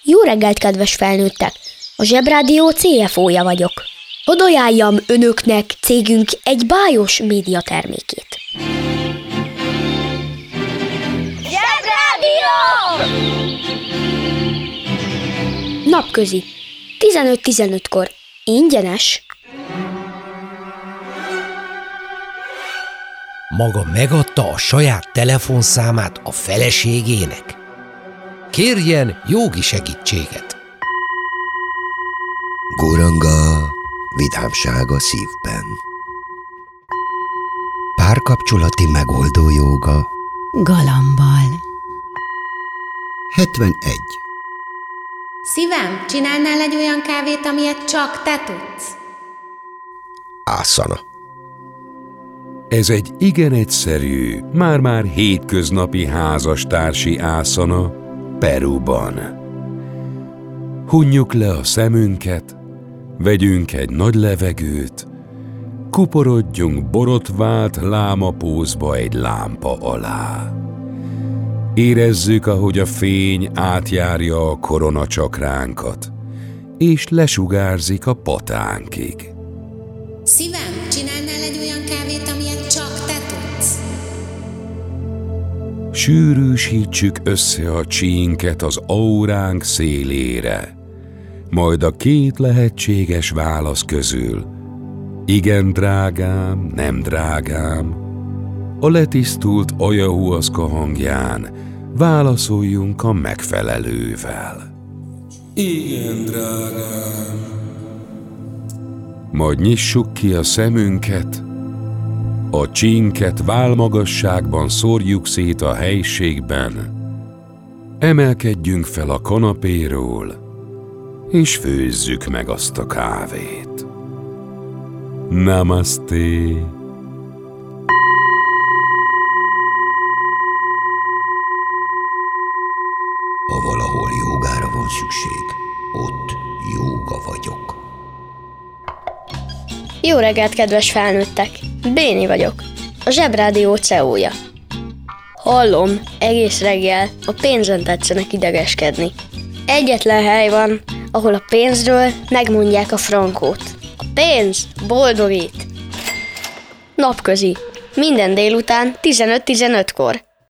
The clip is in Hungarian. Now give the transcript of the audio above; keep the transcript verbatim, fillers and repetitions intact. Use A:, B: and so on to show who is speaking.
A: Jó reggelt, kedves felnőttek! A Zsebrádió cé ef ó-ja vagyok. Hadd ajánljam önöknek cégünk egy bájos média termékét.
B: Zsebrádió!
A: Napközi. tizenöt tizenötkor. Ingyenes.
C: Maga megadta a saját telefonszámát a feleségének? Kérjen jogi segítséget.
D: Guranga, vidámság a szívben. Párkapcsolati megoldó jóga.
E: Galambal.
D: hetvenegy.
F: Szívem, csinálnál egy olyan kávét, amilyet csak te tudsz?
D: Ászana.
G: Ez egy igen egyszerű, már-már hétköznapi házastársi ászana Peruban. Hunjuk le a szemünket, vegyünk egy nagy levegőt, kuporodjunk borotvált lámapózba egy lámpa alá. Érezzük, ahogy a fény átjárja a koronacsakránkat, és lesugárzik a patánkig.
F: Szívem, csinálnál egy olyan kávét, amilyet csak te tudsz?
G: Sűrűsítsük össze a csínket az auránk szélére, majd a két lehetséges válasz közül, igen drágám, nem drágám, a letisztult ajahuaszka hangján válaszoljunk a megfelelővel. Igen, drágám. Majd nyissuk ki a szemünket, a csínket válmagasságban szórjuk szét a helységben, emelkedjünk fel a kanapéról, és főzzük meg azt a kávét. Namaste!
D: Ha valahol jógára van szükség, ott jóga vagyok.
A: Jó reggelt, kedves felnőttek! Béni vagyok, a Zsebrádió cé e ó-ja. Hallom, egész reggel a pénzen tetszenek idegeskedni. Egyetlen hely van, ahol a pénzről megmondják a frankót. A pénz boldogít! Napközi. Minden délután tizenöt tizenötkor.